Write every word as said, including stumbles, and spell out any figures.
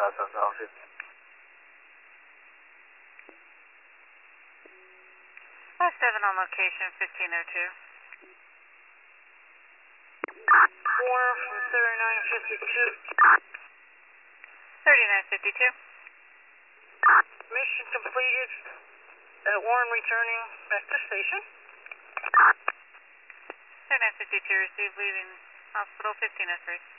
South Office. five seven on location, fifteen oh two. Warren from thirty-nine fifty-two. thirty-nine fifty-two. Mission completed. Uh, Warren returning back to station. thirty-nine fifty-two, received leaving hospital, fifteen oh three.